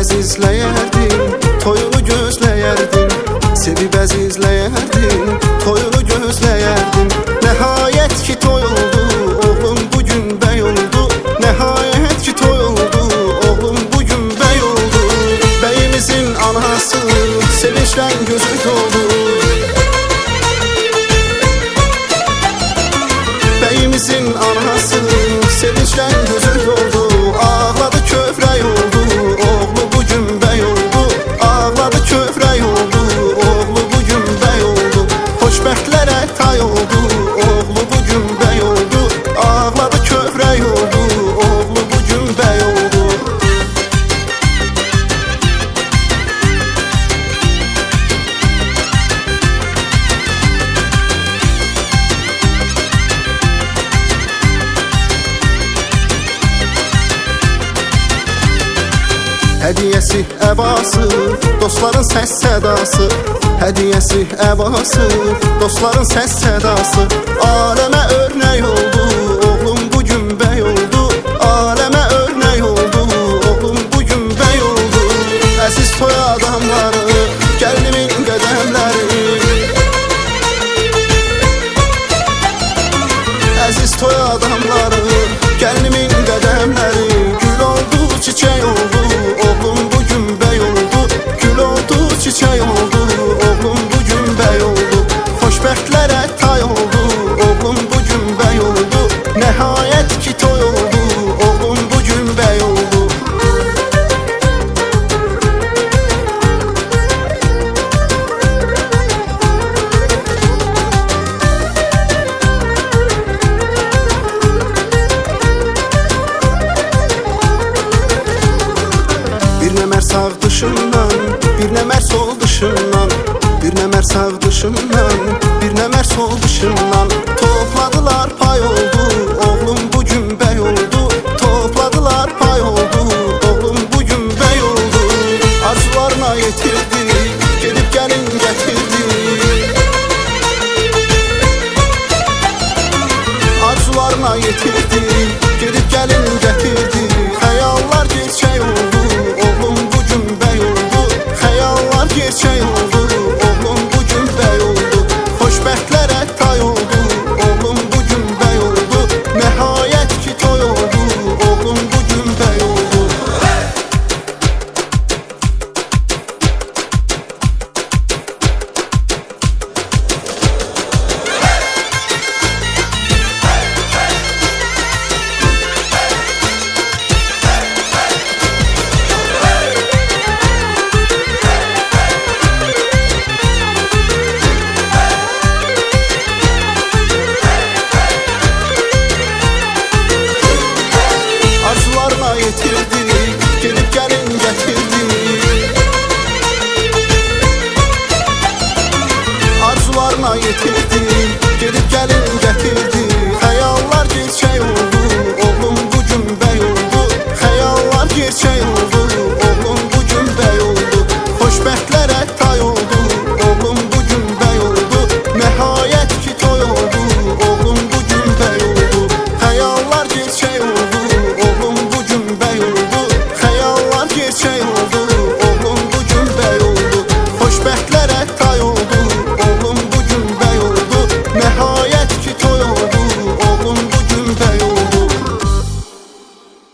əzizləyərdin, toyunu gözləyərdin. Sevib əzizləyərdin, toyunu gözləyərdin. Nəhayət ki toy oldu, oğlum bugün bəy oldu. Nəhayət ki toy oldu, oğlum bugün bəy oldu. Bəyimizin anası sevinçdən gözü doldu. Bəyimizin anası sevinçdən gözü doldu. Ağladı kövrək oldu, oğlu bugün bəy oldu. Ağladı kövrək oldu, oğlu bugün bəy oldu. Xoşbəxtlərə tay oldu, oğlu bugün bəy oldu. Ağladı kövrək oldu, oğlu bugün bəy oldu. Hədiyəsi əbası, dostların səs sədası. Hədiyəsi əbası, dostların səs sədası. Aləmə örnək oldu, oğlum bugün bəy oldu. Aləmə örnək oldu, oğlum bugün bəy oldu. Əziz toy adamları, gəlinimin qədəmləri. Əziz toy adamları, gəlinimin qədəmləri. Gül oldu, çiçək oldu, oğlum bugün bəy oldu. Gül oldu, çiçək oldu, oğlum bugün bəy oldu. Xoşbəxtlərə tay oldu, oğlum bugün bəy oldu. Nəhayət ki toy oldu, oğlum bugün bəy oldu. Bir nəmər sağ dışından, bir nəmər sol dışından. Bir nəmər sağ dışından, bir nəmər sol dışından. Topladılar pay oldu, oğlum